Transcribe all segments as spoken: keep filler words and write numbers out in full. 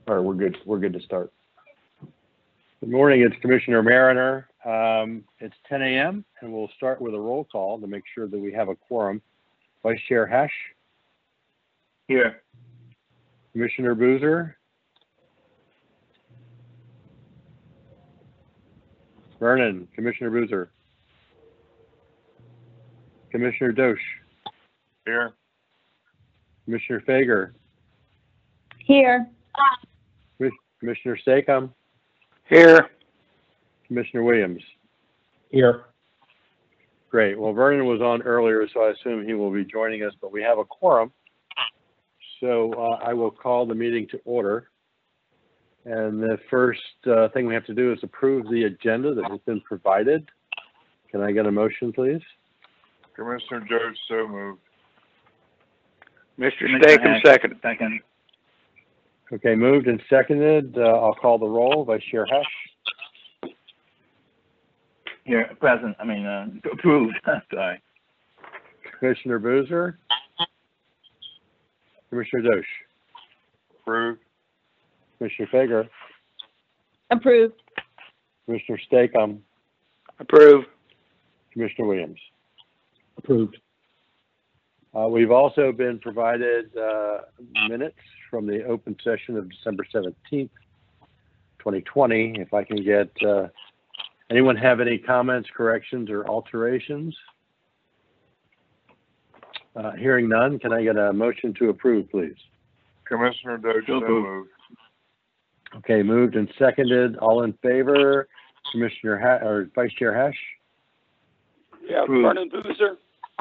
All right, we're good. We're good to start. Good morning. It's Commissioner Mariner. Um, it's ten A M and we'll start with a roll call to make sure that we have a quorum. Vice Chair Hesh. Here. Commissioner Boozer. Vernon. Commissioner Boozer. Commissioner Dosh. Here. Commissioner Fager. Here. Commissioner Stakem. Here. Commissioner Williams. Here. Great. Well, Vernon was on earlier, so I assume he will be joining us, but we have a quorum. So uh, I will call the meeting to order. And the first uh, thing we have to do is approve the agenda that has been provided. Can I get a motion, please? Commissioner Dosh, so moved. Mister Stakem, second. Second. Okay, moved and seconded. Uh, I'll call the roll. Vice Chair Hesh. Here, present. I mean, uh, approved. Sorry. Commissioner Boozer. Commissioner Dosh. Approved. Commissioner Fager. Approved. Commissioner Stakem. Approve. Commissioner Williams. Approved. Uh, we've also been provided uh, minutes from the open session of December seventeenth, twenty twenty. If I can get, uh, anyone have any comments, corrections, or alterations? Uh, hearing none, can I get a motion to approve, please? Commissioner Dosh, so moved. Okay, moved and seconded. All in favor? Commissioner ha or Vice Chair Hesh? Yeah, Approved. Vernon Boozer.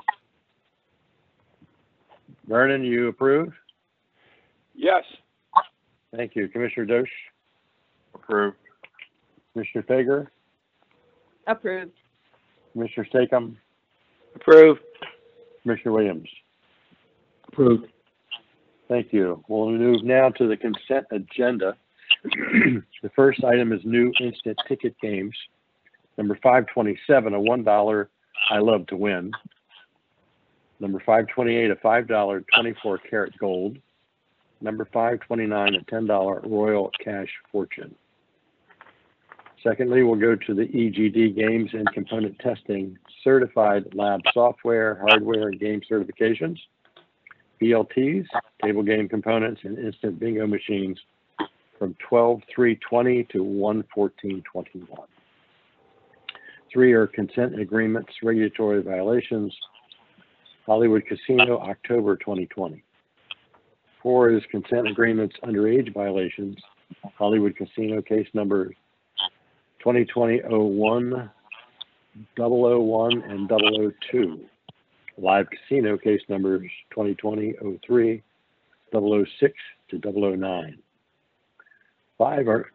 Vernon, you approve? Yes. Thank you. Commissioner Dosh? Approved. Commissioner Fager? Approved. Commissioner Stakem? Approve. Commissioner Williams? Approved. Thank you. We'll move now to the consent agenda. The first item is new instant ticket games. Number five twenty-seven, a one dollar I Love to Win. Number five twenty-eight, a five dollar twenty-four karat gold. Number five twenty-nine, a ten dollar Royal Cash Fortune. Secondly, we'll go to the E G D Games and Component Testing Certified Lab Software, Hardware, and Game Certifications. B L Ts, Table Game Components, and Instant Bingo Machines from twelve three twenty to one fourteen twenty-one. Three are consent agreements, regulatory violations. Hollywood Casino, October twenty twenty. Four is consent agreements, underage violations. Hollywood Casino, case number twenty twenty oh one, double oh one, and double oh two. Live Casino, case numbers twenty twenty oh three, double oh six to double oh nine. Five are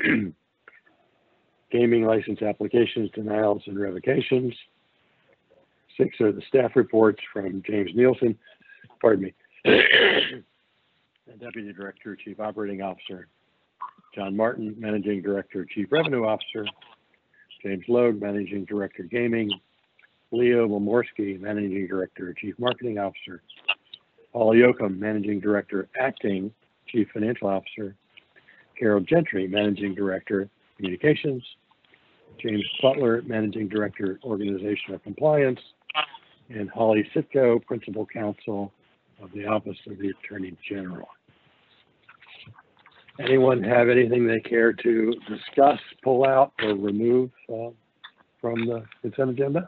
gaming license applications, denials, and revocations. Six are the staff reports from James Nielsen, pardon me, Deputy Director, Chief Operating Officer, John Martin, Managing Director, Chief Revenue Officer, James Logue, Managing Director, Gaming, Leo Momorsky, Managing Director, Chief Marketing Officer, Paul Yoakum, Managing Director, Acting Chief Financial Officer, Carol Gentry, Managing Director, Communications, James Butler, Managing Director, Organizational Compliance, and Holly Sitko, Principal Counsel of the Office of the Attorney General. Anyone have anything they care to discuss, pull out, or remove uh, from the consent agenda?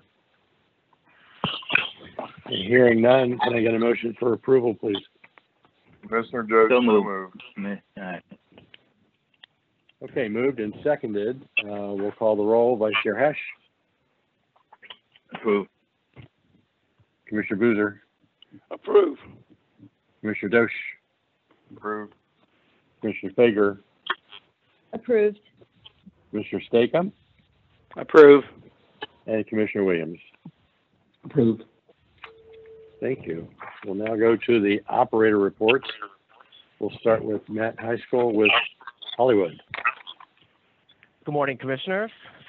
And hearing none, can I get a motion for approval, please? Commissioner Dosh, so moved. All right. Okay, moved and seconded. Uh, we'll call the roll. Vice Chair Hesh. Approved. Commissioner Boozer. Approve. Commissioner Dosh. Approved. Commissioner Fager. Approved. Commissioner Stakem. Approve. And Commissioner Williams. Approved. Thank you. We'll now go to the operator reports. We'll start with Matt High School with Hollywood. Good morning, Commissioner.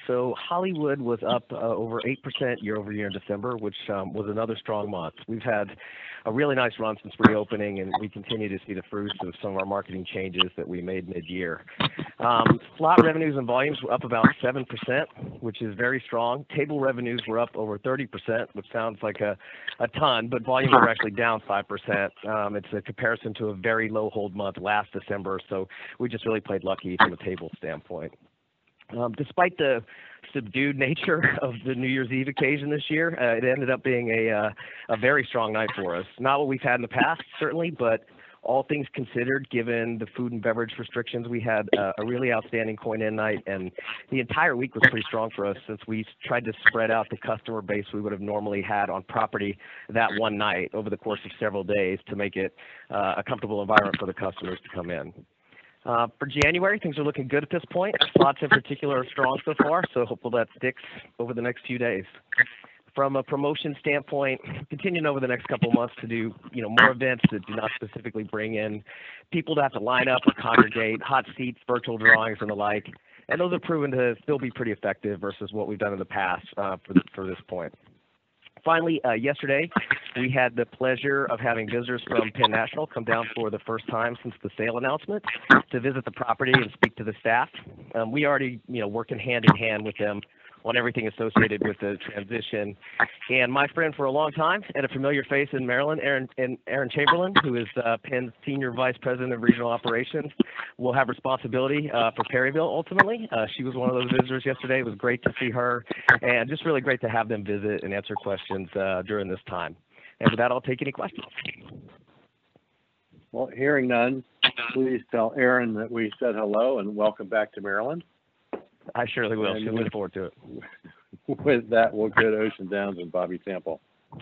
So Hollywood was up uh, over eight percent year over year in December, which um, was another strong month. We've had a really nice run since reopening, and we continue to see the fruits of some of our marketing changes that we made mid-year. Um, slot revenues and volumes were up about seven percent, which is very strong. Table revenues were up over thirty percent, which sounds like a, a ton, but volumes were actually down five percent. Um, it's a comparison to a very low hold month last December, so we just really played lucky from a table standpoint. Um, despite the subdued nature of the New Year's Eve occasion this year, uh, it ended up being a, uh, a very strong night for us. Not what we've had in the past, certainly, but all things considered, given the food and beverage restrictions, we had uh, a really outstanding coin-in night, and the entire week was pretty strong for us since we tried to spread out the customer base we would have normally had on property that one night over the course of several days to make it uh, a comfortable environment for the customers to come in. Uh, for January, things are looking good at this point. Slots in particular are strong so far, so hopeful that sticks over the next few days. From a promotion standpoint, continuing over the next couple of months to do, you know, more events that do not specifically bring in people to have to line up or congregate, hot seats, virtual drawings, and the like. And those have proven to still be pretty effective versus what we've done in the past uh, for, the, for this point. Finally, uh, yesterday, we had the pleasure of having visitors from Penn National come down for the first time since the sale announcement to visit the property and speak to the staff. Um, we already, you know, working hand in hand with them on everything associated with the transition. And my friend for a long time and a familiar face in Maryland, Aaron, and Aaron Chamberlain, who is uh, Penn's Senior Vice President of Regional Operations, will have responsibility uh, for Perryville ultimately. Uh, she was one of those visitors yesterday. It was great to see her, and just really great to have them visit and answer questions uh, during this time. And with that, I'll take any questions. Well, hearing none, please tell Erin that we said hello and welcome back to Maryland. I surely will. And She'll with- look forward to it. With that, we'll go to Ocean Downs and Bobby Sample.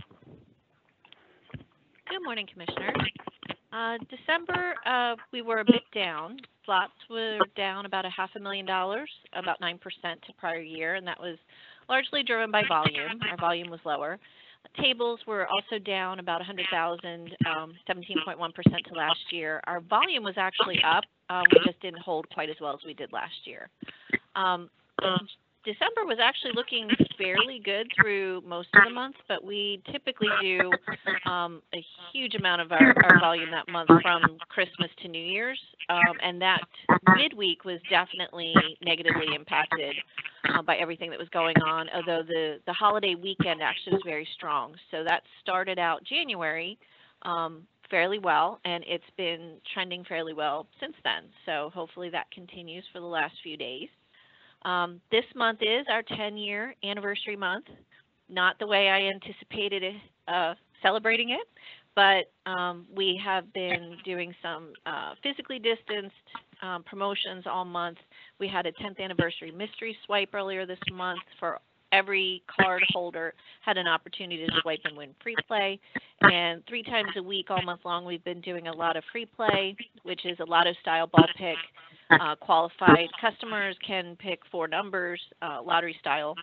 Good morning, Commissioners. Uh, December, uh, we were a bit down. Slots were down about a half a million dollars, about nine percent to prior year, and that was largely driven by volume. Our volume was lower. Tables were also down about one hundred thousand, um, seventeen point one percent to last year. Our volume was actually up. Um, we just didn't hold quite as well as we did last year. Um, December was actually looking fairly good through most of the month, but we typically do um, a huge amount of our, our volume that month from Christmas to New Year's, um, and that midweek was definitely negatively impacted uh, by everything that was going on, although the, the holiday weekend actually was very strong. So that started out January um, fairly well, and it's been trending fairly well since then. So hopefully that continues for the last few days. Um, this month is our ten-year anniversary month. Not the way I anticipated it, uh, celebrating it, but um, we have been doing some uh, physically distanced um, promotions all month. We had a tenth anniversary mystery swipe earlier this month for every card holder had an opportunity to swipe and win free play. And three times a week all month long, we've been doing a lot of free play, which is a lotto style ball pick. Uh, qualified customers can pick four numbers, uh, lottery style,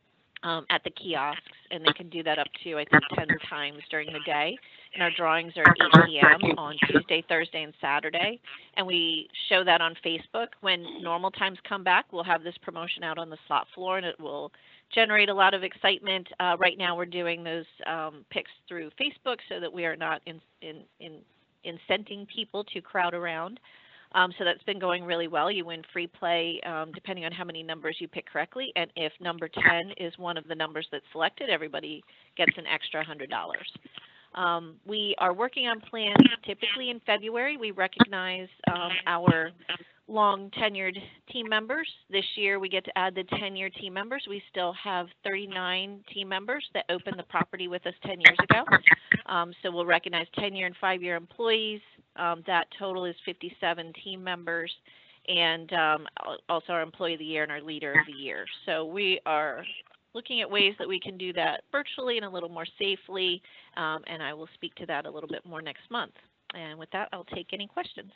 um, at the kiosks, and they can do that up to, I think, ten times during the day. And our drawings are at eight p m on Tuesday, Thursday, and Saturday. And we show that on Facebook. When normal times come back, we'll have this promotion out on the slot floor, and it will generate a lot of excitement. Uh, right now, we're doing those um, picks through Facebook so that we are not in, in, in incenting people to crowd around. Um, so that's been going really well. You win free play um, depending on how many numbers you pick correctly. And if number ten is one of the numbers that's selected, everybody gets an extra one hundred dollars. Um, we are working on plans typically in February. We recognize um, our long tenured team members. This year we get to add the ten-year team members. We still have thirty-nine team members that opened the property with us ten years ago. Um, so we'll recognize ten-year and five-year employees. Um, that total is fifty-seven team members, and um, also our Employee of the Year and our Leader of the Year. So we are looking at ways that we can do that virtually and a little more safely, um, and I will speak to that a little bit more next month. And with that, I'll take any questions.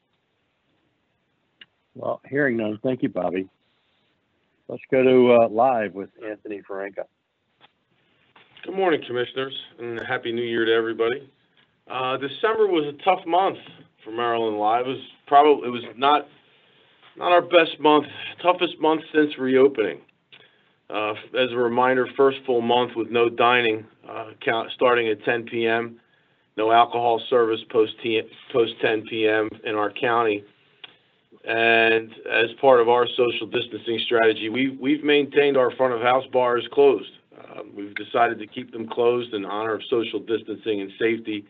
Well, hearing none, thank you, Bobby. Let's go to uh, live with Anthony Ferenka. Good morning, Commissioners, and Happy New Year to everybody. Uh, December was a tough month for Maryland Live. It was probably it was not not our best month, toughest month since reopening. Uh, as a reminder, first full month with no dining, uh, count, starting at ten p m No alcohol service post post ten p m in our county. And as part of our social distancing strategy, we, we've maintained our front of house bars closed. Uh, we've decided to keep them closed in honor of social distancing and safety.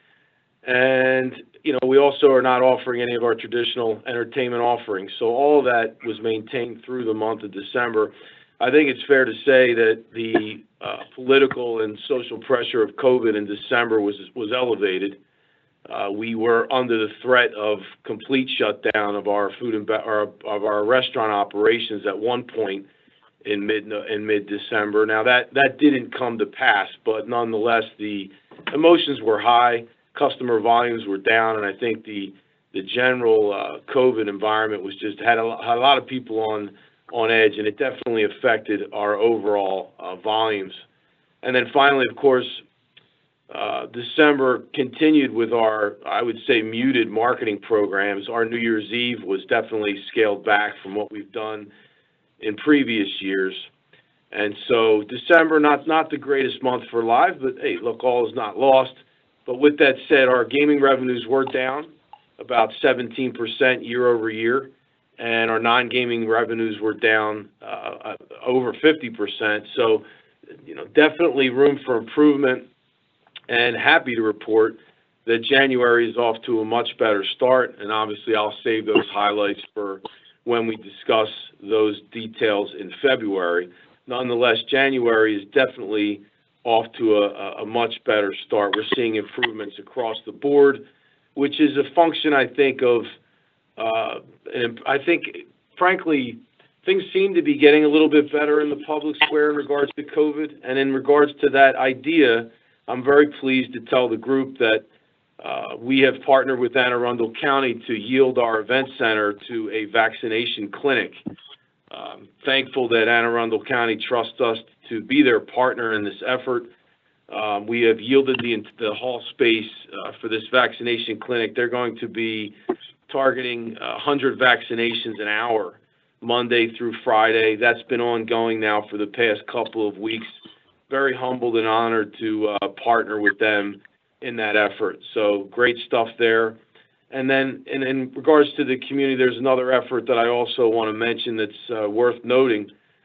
And, you know, we also are not offering any of our traditional entertainment offerings. So all of that was maintained through the month of December. I think it's fair to say that the uh, political and social pressure of COVID in December was was elevated. Uh, we were under the threat of complete shutdown of our food and be- or of our restaurant operations at one point in mid in mid December. Now that that didn't come to pass, but nonetheless the emotions were high, customer volumes were down, and I think the the general uh, COVID environment was just had a, had a lot of people on. on edge, and it definitely affected our overall uh, volumes. And then finally, of course, uh, December continued with our, I would say, muted marketing programs. Our New Year's Eve was definitely scaled back from what we've done in previous years. And so December, not, not the greatest month for live, but hey, look, all is not lost. But with that said, our gaming revenues were down about seventeen percent year over year. And our non-gaming revenues were down uh, over fifty percent. So, you know, definitely room for improvement, and happy to report that January is off to a much better start. And obviously I'll save those highlights for when we discuss those details in February. Nonetheless, January is definitely off to a, a much better start. We're seeing improvements across the board, which is a function, I think, of Uh, and I think, frankly, things seem to be getting a little bit better in the public square in regards to COVID. And in regards to that idea, I'm very pleased to tell the group that uh, we have partnered with Anne Arundel County to yield our event center to a vaccination clinic. Um, thankful that Anne Arundel County trusts us to be their partner in this effort. Um, we have yielded the, the hall space uh, for this vaccination clinic. They're going to be targeting one hundred vaccinations an hour, Monday through Friday. That's been ongoing now for the past couple of weeks. Very humbled and honored to uh, partner with them in that effort. So great stuff there. And then in, in regards to the community, there's another effort that I also want to mention that's uh, worth noting.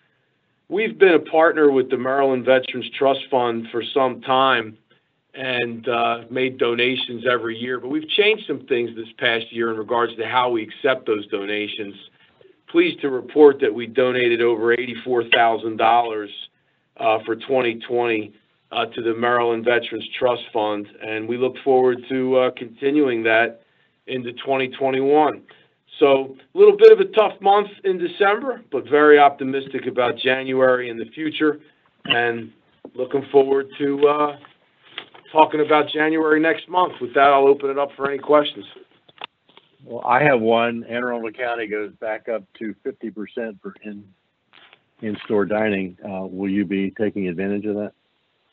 We've been a partner with the Maryland Veterans Trust Fund for some time, and uh, made donations every year. But we've changed some things this past year in regards to how we accept those donations. Pleased to report that we donated over eighty-four thousand dollars uh, for twenty twenty uh, to the Maryland Veterans Trust Fund, and we look forward to uh, continuing that into twenty twenty-one. So a little bit of a tough month in December, but very optimistic about January in the future, and looking forward to uh, talking about January next month. With that, I'll open it up for any questions. Well, I have one. Anne Arundel County goes back up to fifty percent for in, in-store dining. Uh, will you be taking advantage of that?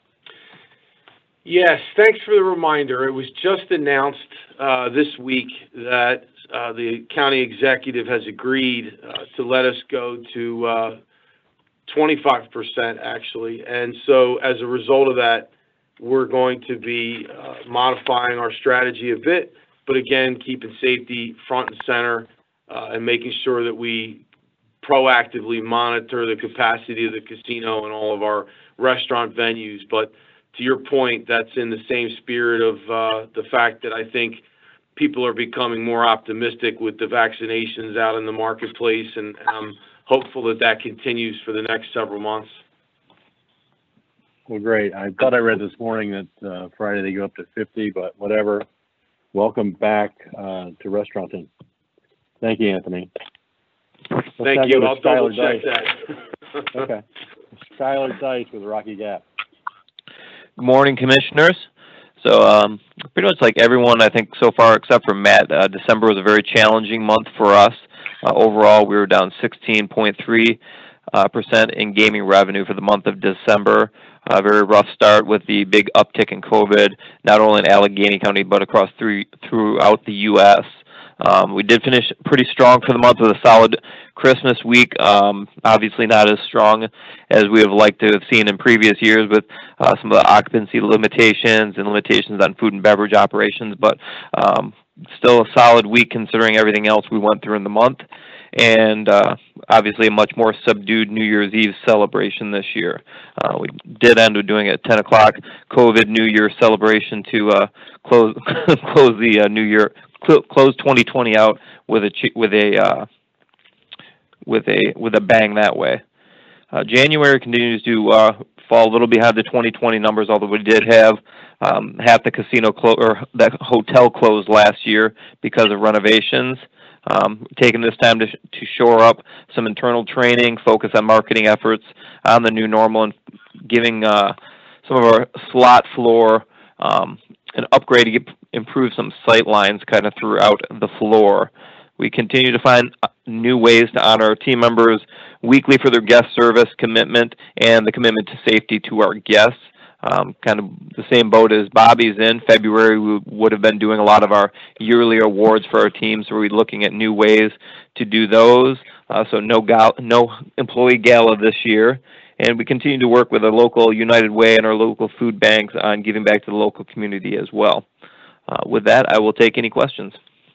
Yes, thanks for the reminder. It was just announced uh, this week that uh, the county executive has agreed uh, to let us go to uh, twenty-five percent actually. And so as a result of that, we're going to be uh, modifying our strategy a bit, but again, keeping safety front and center uh, and making sure that we proactively monitor the capacity of the casino and all of our restaurant venues. But to your point, that's in the same spirit of uh, the fact that I think people are becoming more optimistic with the vaccinations out in the marketplace, and, and I'm hopeful that that continues for the next several months. Well, great. I thought I read this morning that uh, Friday they go up to fifty, but whatever. Welcome back uh, to Restaurantin. Thank you, Anthony. Let's Thank now you. go to I'll double Skylar check Dice. that. Okay. Skylar Dice with Rocky Gap. Good morning, Commissioners. So um, pretty much like everyone, I think, so far except for Matt, uh, December was a very challenging month for us. Uh, overall, we were down sixteen point three uh, percent in gaming revenue for the month of December. A very rough start with the big uptick in COVID, not only in Allegheny County, but across three, throughout the U S Um, we did finish pretty strong for the month with a solid Christmas week. Um, obviously not as strong as we have liked to have seen in previous years with uh, some of the occupancy limitations and limitations on food and beverage operations, but um, still a solid week considering everything else we went through in the month. And uh, obviously a much more subdued New Year's Eve celebration this year. Uh, we did end up doing a ten o'clock COVID New Year celebration to uh, close close the uh, New Year cl- close twenty twenty out with a ch- with a uh, with a with a bang that way. Uh, January continues to uh, fall a little behind the twenty twenty numbers, although we did have um, half the casino clo- or the hotel closed last year because of renovations. Um, taking this time to, to shore up some internal training, focus on marketing efforts on the new normal, and giving uh, some of our slot floor um, an upgrade to get, improve some sight lines kind of throughout the floor. We continue to find new ways to honor our team members weekly for their guest service commitment and the commitment to safety to our guests. Um, kind of the same boat as Bobby's in. February, we would have been doing a lot of our yearly awards for our teams, so we're looking at new ways to do those. Uh, so no gal- no employee gala this year. And we continue to work with our local United Way and our local food banks on giving back to the local community as well. Uh, with that, I will take any questions.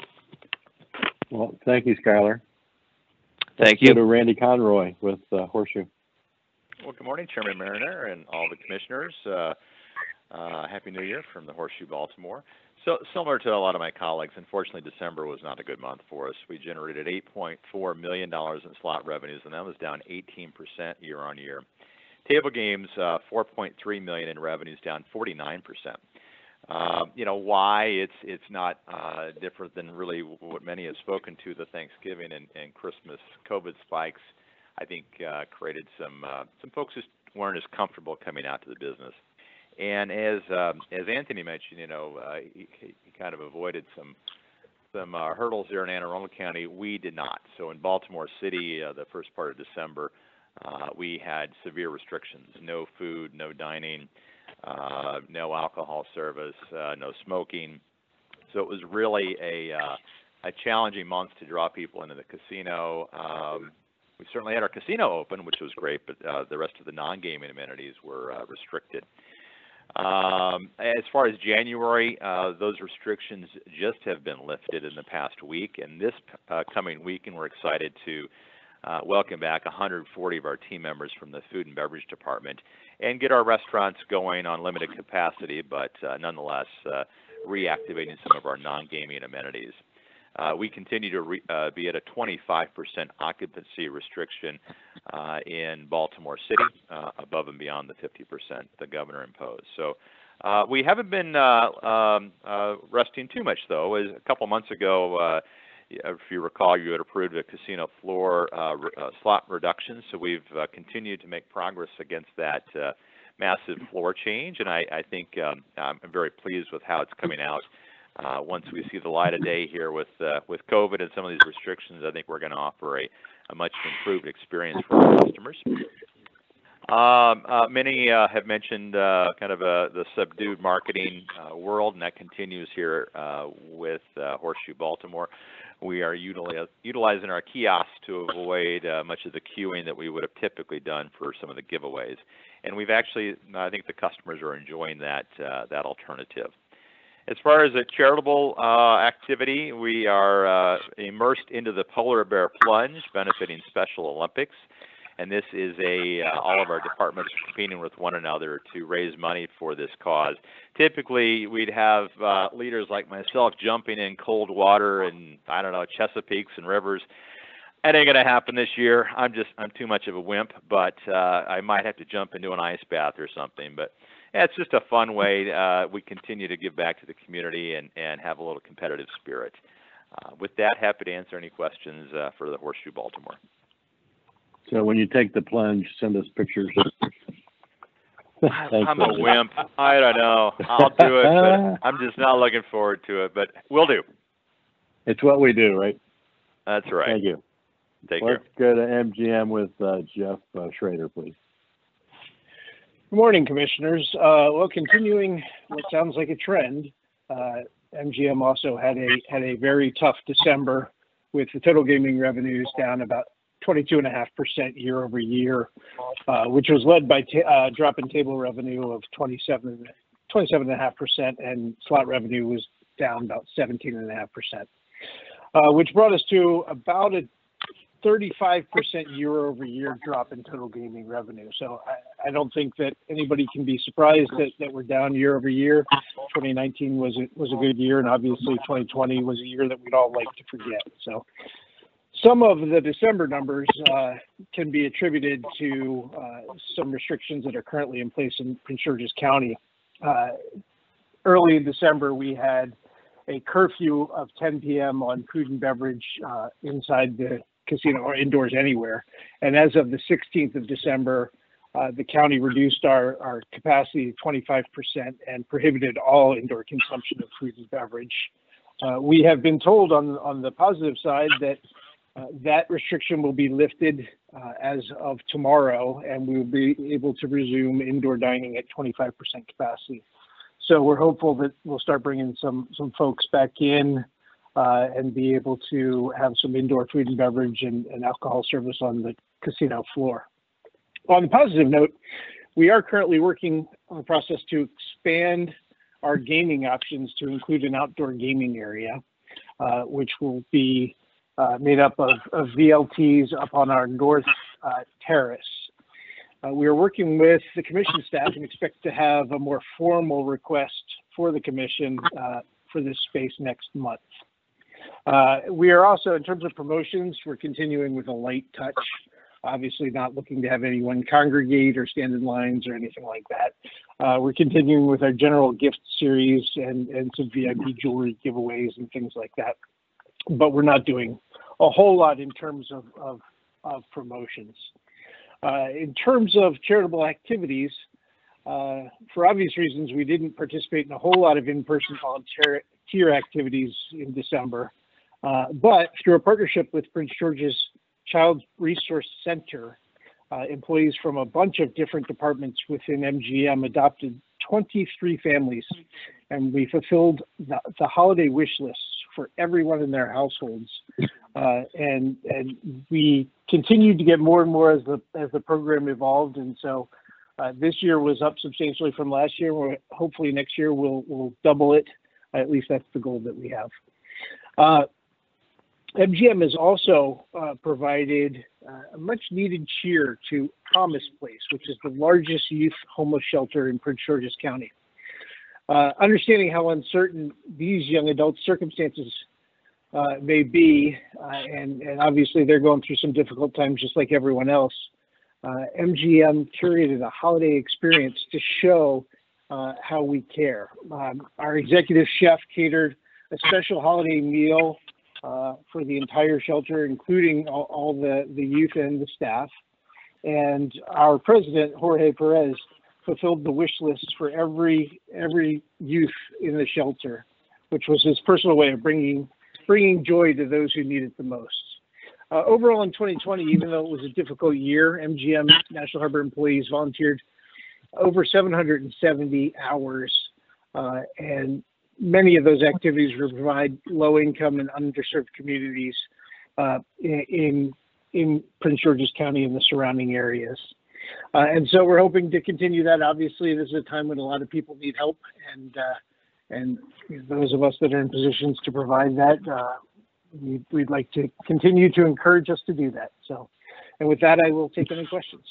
Well, thank you, Skylar. Thank Go you. to Randy Conroy with uh, Horseshoe. Well, good morning, Chairman Mariner and all the commissioners. Uh, uh, Happy New Year from the Horseshoe Baltimore. So similar to a lot of my colleagues, unfortunately, December was not a good month for us. We generated eight point four million dollars in slot revenues, and that was down eighteen percent year on year. Table games, uh, four point three million dollars in revenues, down forty-nine percent. Uh, you know, why it's it's not uh, different than really what many have spoken to, the Thanksgiving and, and Christmas COVID spikes, I think uh, created some uh, some folks just weren't as comfortable coming out to the business. And as um, as Anthony mentioned, you know, uh, he, he kind of avoided some some uh, hurdles there in Anne Arundel County. We did not. So in Baltimore City, uh, the first part of December, uh, we had severe restrictions: no food, no dining, uh, no alcohol service, uh, no smoking. So it was really a uh, a challenging month to draw people into the casino. Um, we certainly had our casino open, which was great, but uh, the rest of the non-gaming amenities were uh, restricted. Um, as far as January, uh, those restrictions just have been lifted in the past week, and this uh, coming weekend we're excited to uh, welcome back one hundred forty of our team members from the food and beverage department and get our restaurants going on limited capacity, but uh, nonetheless uh, reactivating some of our non-gaming amenities. Uh, we continue to re, uh, be at a twenty-five percent occupancy restriction uh, in Baltimore City, uh, above and beyond the fifty percent the governor imposed. So uh, we haven't been uh, um, uh, resting too much, though. As a couple months ago, uh, if you recall, you had approved a casino floor uh, re- uh, slot reduction. So we've uh, continued to make progress against that uh, massive floor change, and I, I think um, I'm very pleased with how it's coming out. Uh, once we see the light of day here with uh, with COVID and some of these restrictions, I think we're going to offer a, a much improved experience for our customers. Um, uh, many uh, have mentioned uh, kind of uh, the subdued marketing uh, world, and that continues here uh, with uh, Horseshoe Baltimore. We are utilize, utilizing our kiosks to avoid uh, much of the queuing that we would have typically done for some of the giveaways. And we've actually, I think the customers are enjoying that uh, that alternative. As far as a charitable uh, activity, we are uh, immersed into the Polar Bear Plunge, benefiting Special Olympics. And this is a, uh, all of our departments competing with one another to raise money for this cause. Typically, we'd have uh, leaders like myself jumping in cold water and, I don't know, Chesapeakes and rivers. That ain't gonna happen this year. I'm just, I'm too much of a wimp, but uh, I might have to jump into an ice bath or something. But yeah, it's just a fun way. Uh, we continue to give back to the community and, and have a little competitive spirit. Uh, with that, happy to answer any questions uh, for the Horseshoe Baltimore. So when you take the plunge, send us pictures. Thanks, I'm a Randy. wimp. I don't know. I'll do it, but I'm just not looking forward to it. But we'll do. It's what we do, right? That's right. Thank you. Take Let's care. go to M G M with uh, Jeff uh, Schrader, please. Good morning, Commissioners. Uh, well, continuing what sounds like a trend, uh, M G M also had a had a very tough December, with the total gaming revenues down about twenty-two and a half percent year over year, uh, which was led by ta- uh, drop in table revenue of twenty-seven, twenty-seven and a half percent, and slot revenue was down about seventeen and a half percent, uh, which brought us to about a thirty-five percent year over year drop in total gaming revenue. So I, I don't think that anybody can be surprised that, that we're down year over year. twenty nineteen was a, was a good year, and obviously twenty twenty was a year that we'd all like to forget. So some of the December numbers uh, can be attributed to uh, some restrictions that are currently in place in Prince George's County. Uh, early in December, we had a curfew of ten p.m. on food and beverage uh, inside the casino or indoors anywhere. And as of the sixteenth of December, uh, the county reduced our, our capacity to twenty-five percent and prohibited all indoor consumption of food and beverage. Uh, we have been told on, on the positive side that uh, that restriction will be lifted uh, as of tomorrow, and we will be able to resume indoor dining at twenty-five percent capacity. So we're hopeful that we'll start bringing some, some folks back in uh, and be able to have some indoor food and beverage and, and alcohol service on the casino floor. On the positive note, we are currently working on the process to expand our gaming options to include an outdoor gaming area, uh, which will be uh, made up of, of V L Ts up on our north uh, terrace. Uh, we are working with the commission staff and expect to have a more formal request for the commission uh, for this space next month. Uh, we are also, in terms of promotions, we're continuing with a light touch, obviously not looking to have anyone congregate or stand in lines or anything like that. Uh, we're continuing with our general gift series and, and some V I P jewelry giveaways and things like that. But we're not doing a whole lot in terms of, of, of promotions. Uh, in terms of charitable activities, uh, for obvious reasons, we didn't participate in a whole lot of in-person volunteer activities in December. Uh, but through a partnership with Prince George's Child Resource Center, uh, employees from a bunch of different departments within M G M adopted twenty-three families, and we fulfilled the, the holiday wish lists for everyone in their households. Uh, and and we continued to get more and more as the as the program evolved, and so uh, this year was up substantially from last year. We're, hopefully next year we'll we'll double it. At least that's the goal that we have. Uh, M G M has also uh, provided uh, a much needed cheer to Promise Place, which is the largest youth homeless shelter in Prince George's County. Uh, understanding how uncertain these young adults' circumstances uh, may be, uh, and, and obviously they're going through some difficult times just like everyone else, uh, M G M curated a holiday experience to show uh, how we care. Um, our executive chef catered a special holiday meal uh, for the entire shelter, including all, all the, the youth and the staff. And our president, Jorge Perez, fulfilled the wish list for every every youth in the shelter, which was his personal way of bringing bringing joy to those who need it the most. Uh, overall, in twenty twenty, even though it was a difficult year, M G M National Harbor employees volunteered over seven hundred seventy hours, uh, and many of those activities will provide low-income and underserved communities uh, in in Prince George's County and the surrounding areas. Uh, and so we're hoping to continue that. Obviously, this is a time when a lot of people need help, and uh, and those of us that are in positions to provide that, uh, we'd, we'd like to continue to encourage us to do that. So, and with that, I will take any questions.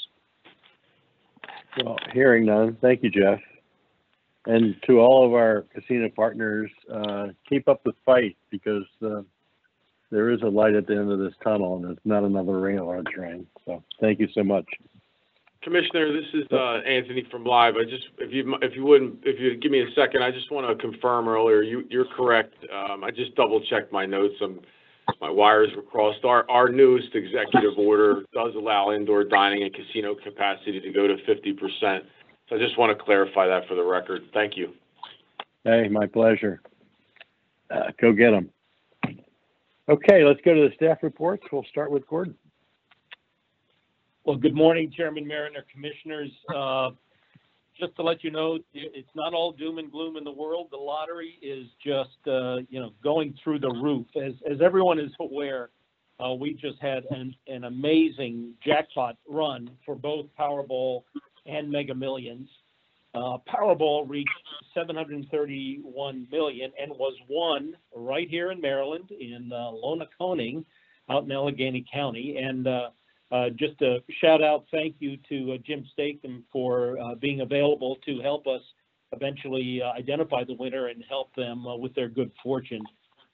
Well, hearing none, thank you, Jeff. And to all of our casino partners, uh, keep up the fight, because uh, there is a light at the end of this tunnel, and it's not another railroad train. So thank you so much. Commissioner, this is uh, Anthony from Live. I just, if you if you wouldn't, if you give me a second, I just want to confirm earlier. You you're correct. Um, I just double checked my notes. Um, my wires were crossed. Our our newest executive order does allow indoor dining and casino capacity to go to fifty percent. So I just want to clarify that for the record. Thank you. Hey, my pleasure. Uh, go get them. Okay, let's go to the staff reports. We'll start with Gordon. Well, good morning, Chairman Mariner, Commissioners. Uh, just to let you know, it's not all doom and gloom in the world. The lottery is just, uh, you know, going through the roof. As, as everyone is aware, uh, we just had an, an amazing jackpot run for both Powerball and Mega Millions. Uh, Powerball reached seven hundred thirty-one million and was won right here in Maryland in uh, Lonaconing out in Allegheny County. And uh, uh, just a shout out, thank you to uh, Jim Statham for uh, being available to help us eventually uh, identify the winner and help them uh, with their good fortune.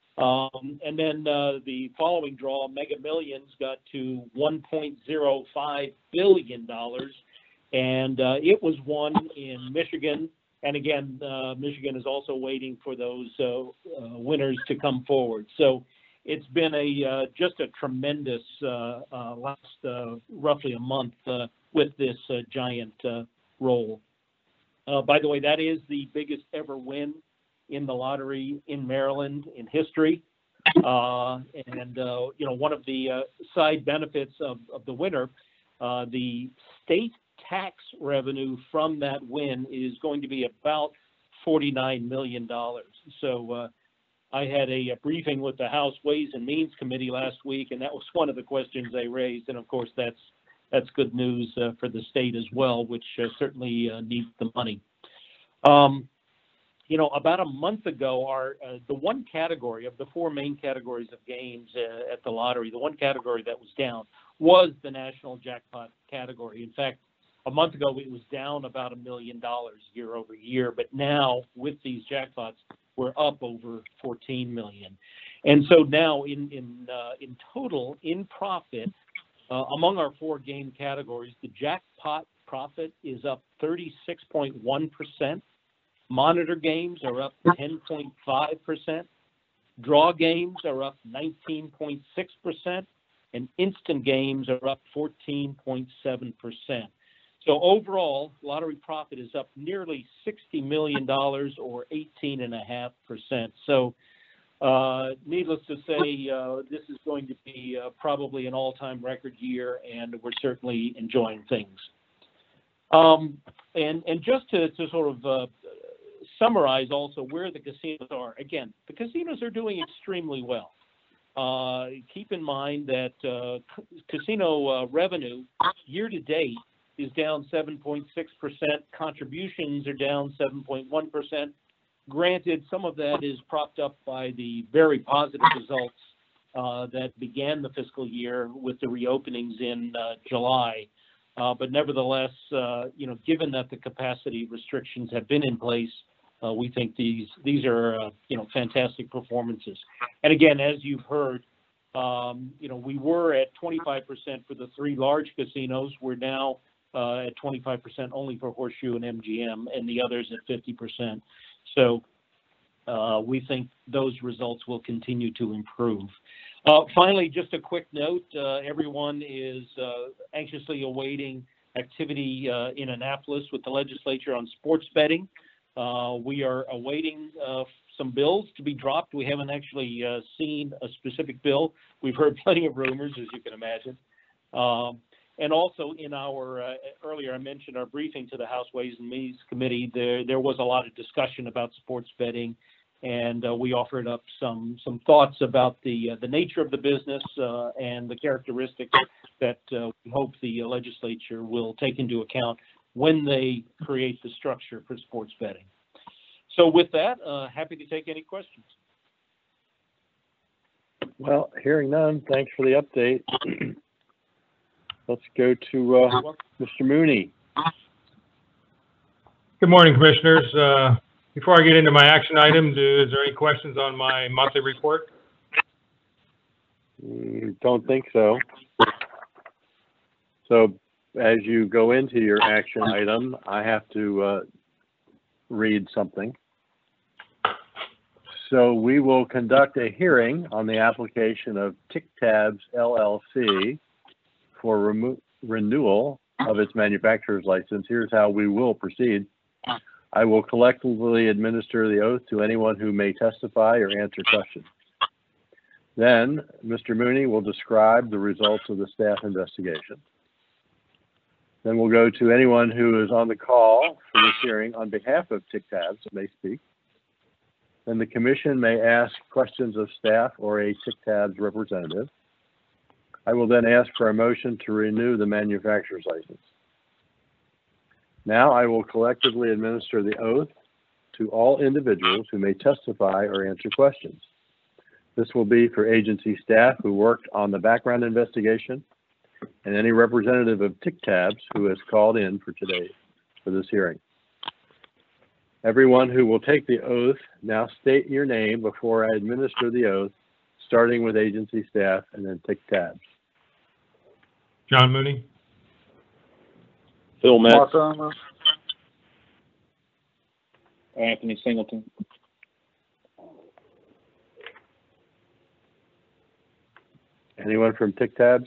Um, and then uh, the following draw, Mega Millions, got to one point zero five billion dollars. And uh, it was won in Michigan. And again, uh, Michigan is also waiting for those uh, uh, winners to come forward. So it's been a uh, just a tremendous uh, uh, last uh, roughly a month uh, with this uh, giant uh, roll. Uh, by the way, that is the biggest ever win in the lottery in Maryland in history. Uh, and, uh, you know, one of the uh, side benefits of, of the winner, uh, the state tax revenue from that win is going to be about forty-nine million dollars. So uh, I had a, a briefing with the House Ways and Means Committee last week, and that was one of the questions they raised. And of course, that's that's good news uh, for the state as well, which uh, certainly uh, needs the money. Um, you know, about a month ago, our uh, the one category of the four main categories of games uh, at the lottery, the one category that was down was the national jackpot category. In fact, a month ago, it was down about a million dollars year over year, but now with these jackpots, we're up over fourteen million. And so now in in uh, in total, in profit, uh, among our four game categories, the jackpot profit is up thirty-six point one percent. Monitor games are up ten point five percent. Draw games are up nineteen point six percent. And instant games are up fourteen point seven percent. So overall, lottery profit is up nearly sixty million dollars or eighteen point five percent. So uh, needless to say, uh, this is going to be uh, probably an all-time record year, and we're certainly enjoying things. Um, and, and just to, to sort of uh, summarize also where the casinos are, again, the casinos are doing extremely well. Uh, keep in mind that uh, casino uh, revenue year-to-date is down seven point six percent. Contributions are down seven point one percent. Granted, some of that is propped up by the very positive results uh, that began the fiscal year with the reopenings in uh, July. Uh, but nevertheless, uh, you know, given that the capacity restrictions have been in place, uh, we think these these are uh, you know fantastic performances. And again, as you've heard, um, you know, we were at twenty-five percent for the three large casinos. We're now Uh, at twenty-five percent only for Horseshoe and M G M, and the others at fifty percent. So uh, we think those results will continue to improve. Uh, finally, just a quick note, uh, everyone is uh, anxiously awaiting activity uh, in Annapolis with the legislature on sports betting. Uh, we are awaiting uh, some bills to be dropped. We haven't actually uh, seen a specific bill. We've heard plenty of rumors, as you can imagine. Um, And also in our, uh, earlier I mentioned our briefing to the House Ways and Means Committee, there, there was a lot of discussion about sports betting, and uh, we offered up some, some thoughts about the, uh, the nature of the business uh, and the characteristics that uh, we hope the legislature will take into account when they create the structure for sports betting. So with that, uh, happy to take any questions. Well, hearing none, thanks for the update. Let's go to uh, Mister Mooney. Good morning, Commissioners. Uh, before I get into my action items, is there any questions on my monthly report? Mm, don't think so. So as you go into your action item, I have to uh, read something. So we will conduct a hearing on the application of TicTabs L L C for remo- renewal of its manufacturer's license. Here's how we will proceed. I will collectively administer the oath to anyone who may testify or answer questions. Then Mister Mooney will describe the results of the staff investigation. Then we'll go to anyone who is on the call for this hearing on behalf of TICTABS may speak. Then the commission may ask questions of staff or a TICTABS representative. I will then ask for a motion to renew the manufacturer's license. Now I will collectively administer the oath to all individuals who may testify or answer questions. This will be for agency staff who worked on the background investigation and any representative of TICTABS who has called in for today for this hearing. Everyone who will take the oath, now state your name before I administer the oath, starting with agency staff and then TICTABS. John Mooney. Phil Metz. Mark Irma. Anthony Singleton. Anyone from TICTABS?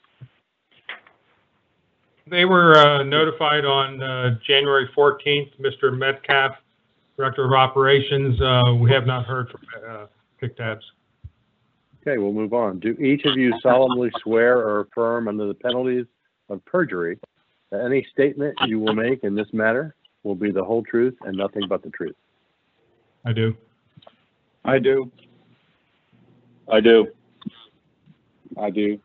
They were uh, notified on uh, January fourteenth. Mister Metcalf, Director of Operations. Uh, we have not heard from uh, TICTABS. Okay, we'll move on. Do each of you solemnly swear or affirm under the penalties of perjury that any statement you will make in this matter will be the whole truth and nothing but the truth? I do. I do. I do. I do.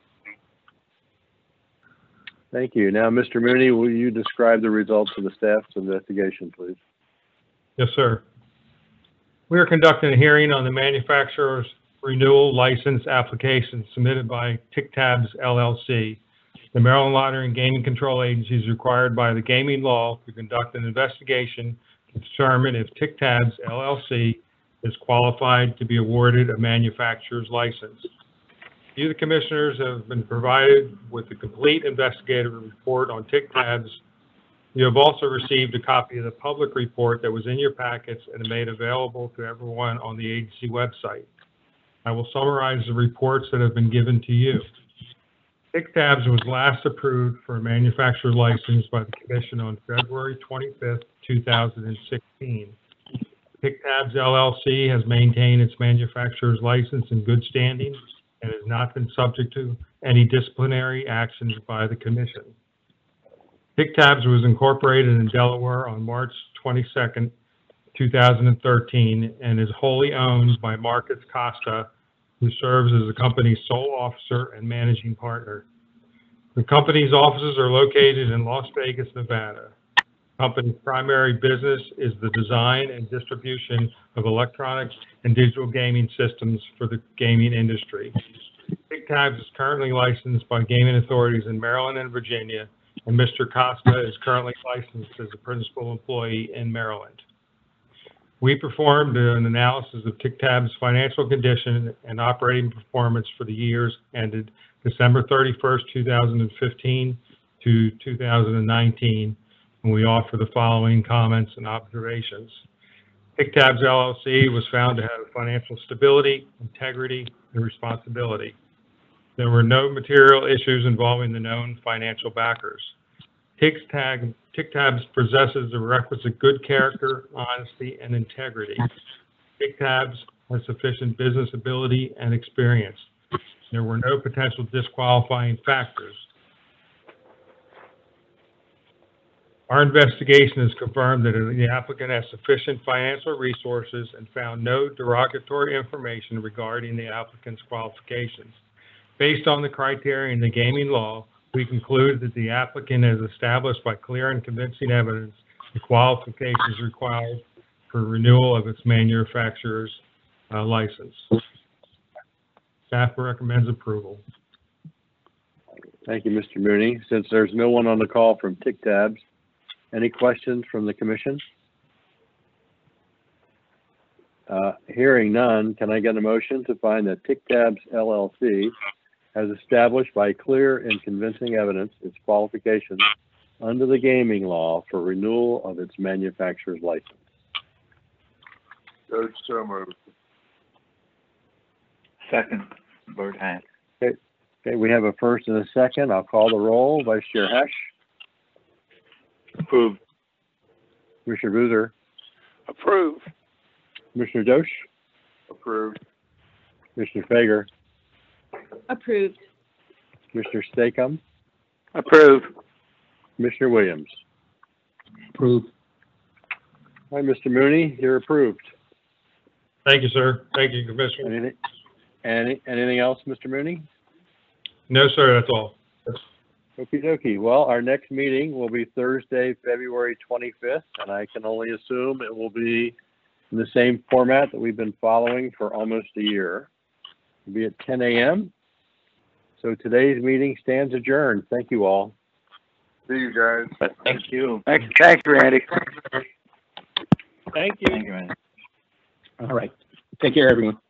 Thank you. Now, Mister Mooney, will you describe the results of the staff's investigation, please? Yes, sir. We are conducting a hearing on the manufacturer's renewal license application submitted by TICTABS L L C. The Maryland Lottery and Gaming Control Agency is required by the gaming law to conduct an investigation to determine if TICTABS L L C is qualified to be awarded a manufacturer's license. You, the commissioners, have been provided with a complete investigative report on TICTABS. You have also received a copy of the public report that was in your packets and made available to everyone on the agency website. I will summarize the reports that have been given to you. TICTABS was last approved for a manufacturer's license by the Commission on February twenty-fifth, two thousand sixteen. TICTABS L L C has maintained its manufacturer's license in good standing and has not been subject to any disciplinary actions by the Commission. TICTABS was incorporated in Delaware on March twenty-second, two thousand thirteen, and is wholly owned by Marcus Costa, who serves as the company's sole officer and managing partner. The company's offices are located in Las Vegas, Nevada. The company's primary business is the design and distribution of electronic and digital gaming systems for the gaming industry. TICTABS is currently licensed by gaming authorities in Maryland and Virginia, and Mister Costa is currently licensed as a principal employee in Maryland. We performed an analysis of TICTABS' financial condition and operating performance for the years ended December thirty-first, two thousand fifteen to two thousand nineteen, and we offer the following comments and observations. TICTABS L L C was found to have financial stability, integrity, and responsibility. There were no material issues involving the known financial backers. TICTAB, TICTABS possesses the requisite good character, honesty, and integrity. TICTABS has sufficient business ability and experience. There were no potential disqualifying factors. Our investigation has confirmed that the applicant has sufficient financial resources and found no derogatory information regarding the applicant's qualifications. Based on the criteria in the gaming law, we conclude that the applicant has established by clear and convincing evidence the qualifications required for renewal of its manufacturer's uh, license. Staff recommends approval. Thank you, Mister Mooney. Since there's no one on the call from TICTABS, any questions from the commission? Uh, hearing none, can I get a motion to find that TICTABS L L C has established by clear and convincing evidence its qualifications under the gaming law for renewal of its manufacturer's license? Judge, so moved. Second, Bert Hank. Okay. Okay, we have a first and a second. I'll call the roll. Vice Chair Hesh. Approved. Commissioner Boozer. Approve. Commissioner Dosh. Approved. Commissioner Fager. Approved. Commissioner Stakem. Approve. Commissioner Williams. Approved. All right, Mister Mooney, you're approved. Thank you, sir. Thank you, Commissioner. Anything, any, anything else, Mister Mooney? No, sir, that's all. Okie dokie. Well, our next meeting will be Thursday, February twenty-fifth, and I can only assume it will be in the same format that we've been following for almost a year. It'll be at ten A M So today's meeting stands adjourned. Thank you all. See you guys. Thank you. Thanks, thanks, Randy. Thank you. Thank you, man. All right. Take care, everyone.